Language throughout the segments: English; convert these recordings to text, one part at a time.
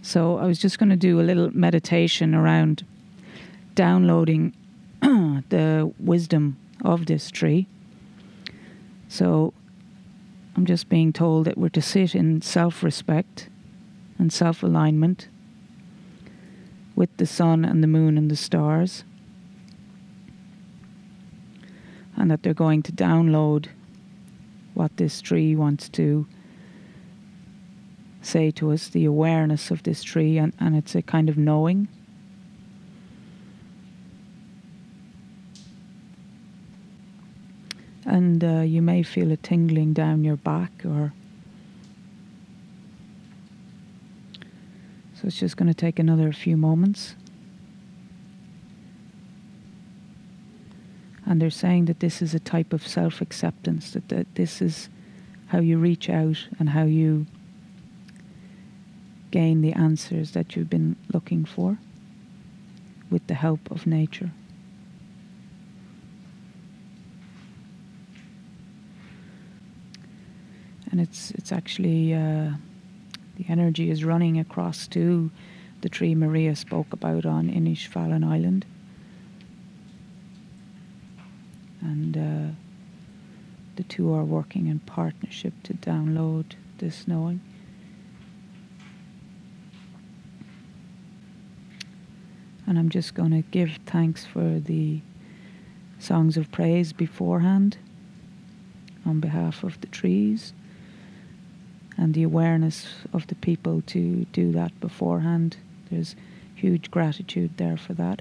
So I was just going to do a little meditation around downloading the wisdom of this tree. So I'm just being told that we're to sit in self-respect and self-alignment with the sun and the moon and the stars, and that they're going to download what this tree wants to say to us, the awareness of this tree, and it's a kind of knowing. And you may feel a tingling down your back, or so it's just going to take another few moments. And they're saying that this is a type of self-acceptance, that this is how you reach out and how you gain the answers that you've been looking for with the help of nature. And it's actually, the energy is running across to the tree Maria spoke about on Inishfallen Island. And the two are working in partnership to download this knowing. And I'm just going to give thanks for the songs of praise beforehand on behalf of the trees, and the awareness of the people to do that beforehand. There's huge gratitude there for that.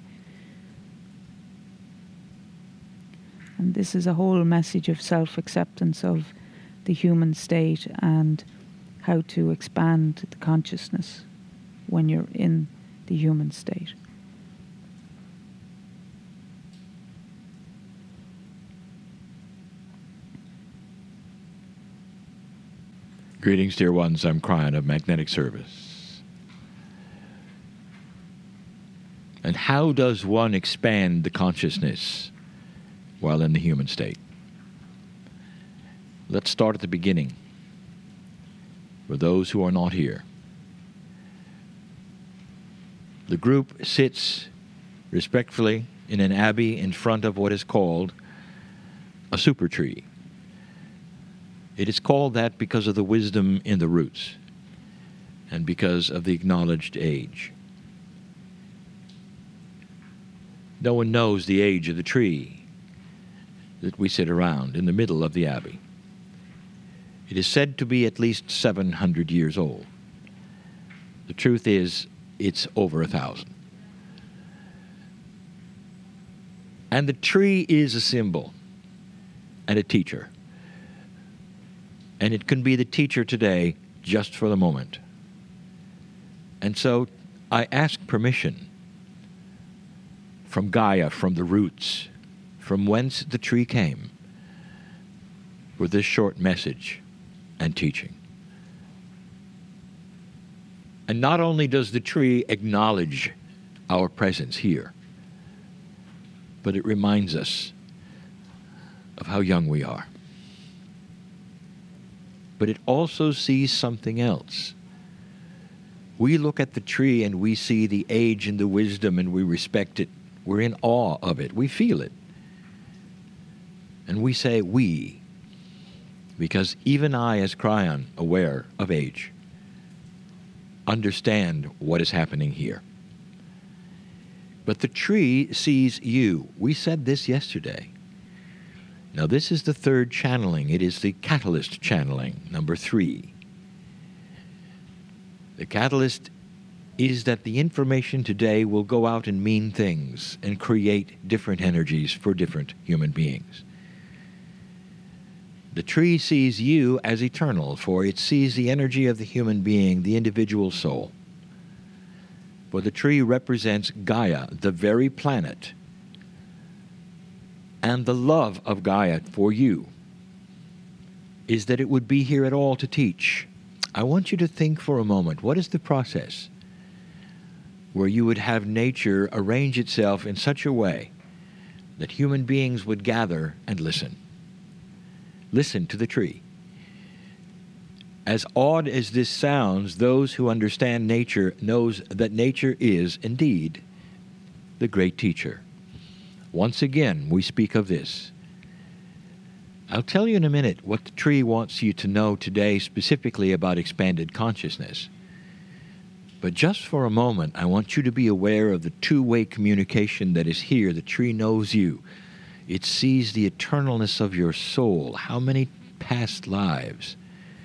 And this is a whole message of self-acceptance of the human state and how to expand the consciousness when you're in the human state. Greetings, dear ones. I'm Kryon of Magnetic Service. And how does one expand the consciousness while in the human state? Let's start at the beginning. For those who are not here, the group sits respectfully in an abbey in front of what is called a super tree. It is called that because of the wisdom in the roots and because of the acknowledged age. No one knows the age of the tree that we sit around in the middle of the abbey. It is said to be at least 700 years old. The truth is, it's over 1,000. And the tree is a symbol and a teacher. And it can be the teacher today just for the moment. And so I ask permission from Gaia, from the roots, from whence the tree came, for this short message and teaching. And not only does the tree acknowledge our presence here, but it reminds us of how young we are. But it also sees something else. We look at the tree and we see the age and the wisdom, and we respect it. We're in awe of it. We feel it. And we say we, because even I, as Kryon, aware of age, understand what is happening here. But the tree sees you. We said this yesterday. Now, this is the third channeling. It is the catalyst channeling, number 3. The catalyst is that the information today will go out and mean things and create different energies for different human beings. The tree sees you as eternal, for it sees the energy of the human being, the individual soul. For the tree represents Gaia, the very planet, and the love of Gaia for you is that it would be here at all to teach. I want you to think for a moment, what is the process where you would have nature arrange itself in such a way that human beings would gather and listen? Listen to the tree. As odd as this sounds, those who understand nature knows that nature is indeed the great teacher. Once again, we speak of this. I'll tell you in a minute what the tree wants you to know today specifically about expanded consciousness. But just for a moment, I want you to be aware of the two-way communication that is here. The tree knows you. It sees the eternalness of your soul. How many past lives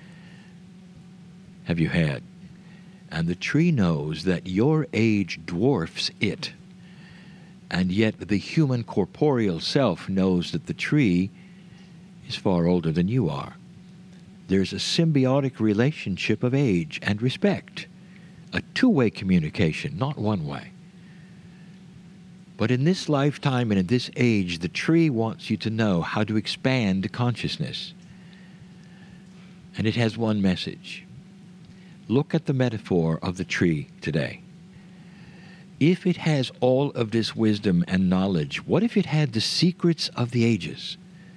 have you had? And the tree knows that your age dwarfs it. And yet the human corporeal self knows that the tree is far older than you are. There's a symbiotic relationship of age and respect. A two-way communication, not one way. But in this lifetime and in this age, the tree wants you to know how to expand consciousness. And it has one message. Look at the metaphor of the tree today. If it has all of this wisdom and knowledge, what if it had the secrets of the ages?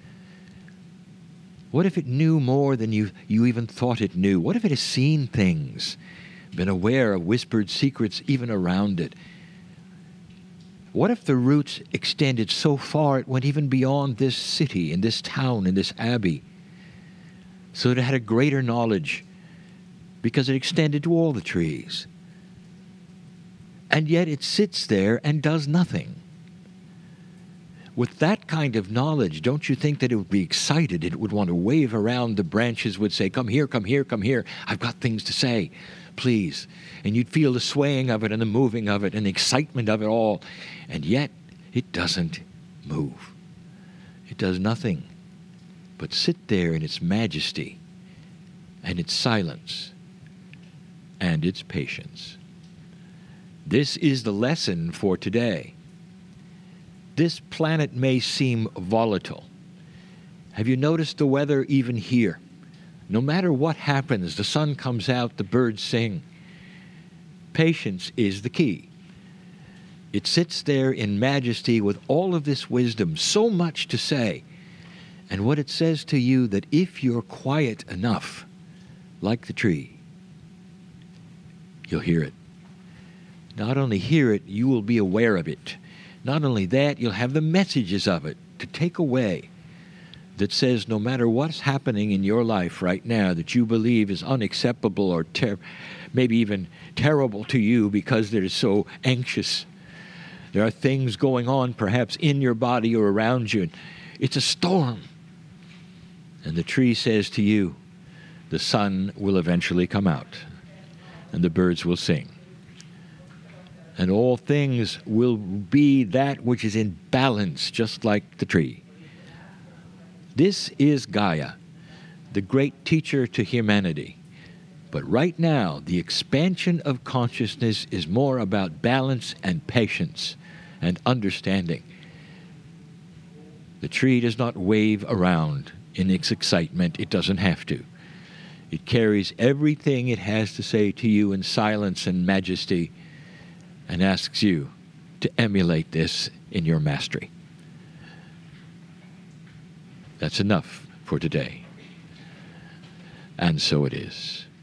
What if it knew more than you even thought it knew? What if it has seen things, been aware of whispered secrets even around it? What if the roots extended so far it went even beyond this city, in this town, in this abbey, so that it had a greater knowledge because it extended to all the trees? And yet it sits there and does nothing. With that kind of knowledge, don't you think that it would be excited? It would want to wave around the branches, would say, come here, come here, come here. I've got things to say, please. And you'd feel the swaying of it and the moving of it and the excitement of it all. And yet it doesn't move. It does nothing but sit there in its majesty and its silence and its patience. This is the lesson for today. This planet may seem volatile. Have you noticed the weather even here? No matter what happens, the sun comes out, the birds sing. Patience is the key. It sits there in majesty with all of this wisdom, so much to say. And what it says to you, that if you're quiet enough, like the tree, you'll hear it. Not only hear it, you will be aware of it. Not only that, you'll have the messages of it to take away that says no matter what's happening in your life right now that you believe is unacceptable or maybe even terrible to you because they're so anxious. There are things going on perhaps in your body or around you. It's a storm. And the tree says to you, the sun will eventually come out and the birds will sing. And all things will be that which is in balance, just like the tree. This is Gaia, the great teacher to humanity. But right now, the expansion of consciousness is more about balance and patience and understanding. The tree does not wave around in its excitement. It doesn't have to. It carries everything it has to say to you in silence and majesty, and asks you to emulate this in your mastery. That's enough for today. And so it is.